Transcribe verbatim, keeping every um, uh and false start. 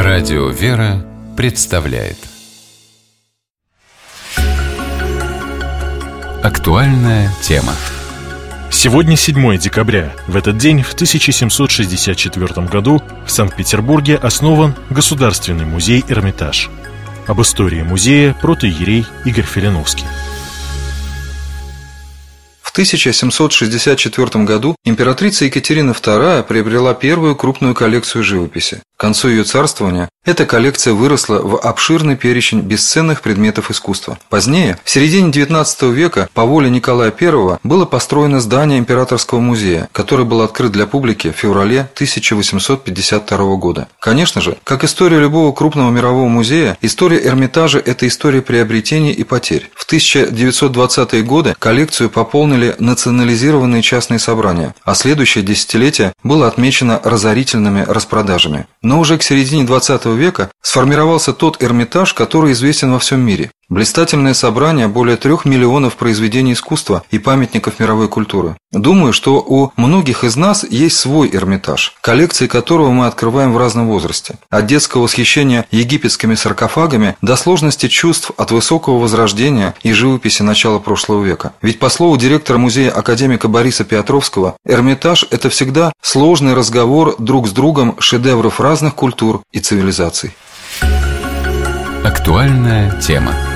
Радио «Вера» представляет актуальная тема. Сегодня седьмое декабря. В этот день, в тысяча семьсот шестьдесят четвёртом году, в Санкт-Петербурге основан Государственный музей «Эрмитаж». Об истории музея протоиерей Игорь Филиновский. В тысяча семьсот шестьдесят четвёртом году императрица Екатерина вторая приобрела первую крупную коллекцию живописи. К концу ее царствования эта коллекция выросла в обширный перечень бесценных предметов искусства. Позднее, в середине девятнадцатого века, по воле Николая Первого, было построено здание Императорского музея, который был открыт для публики в феврале тысяча восемьсот пятьдесят второго года. Конечно же, как история любого крупного мирового музея, история Эрмитажа – это история приобретений и потерь. В тысяча девятьсот двадцатые годы коллекцию пополнили национализированные частные собрания, а следующее десятилетие было отмечено разорительными распродажами. Но уже к середине двадцатого века сформировался тот Эрмитаж, который известен во всем мире. Блистательное собрание более трех миллионов произведений искусства и памятников мировой культуры. Думаю, что у многих из нас есть свой Эрмитаж, коллекции которого мы открываем в разном возрасте. От детского восхищения египетскими саркофагами до сложности чувств от высокого возрождения и живописи начала прошлого века. Ведь по слову директора музея академика Бориса Петровского, Эрмитаж – это всегда сложный разговор друг с другом шедевров разных культур и цивилизаций. Актуальная тема.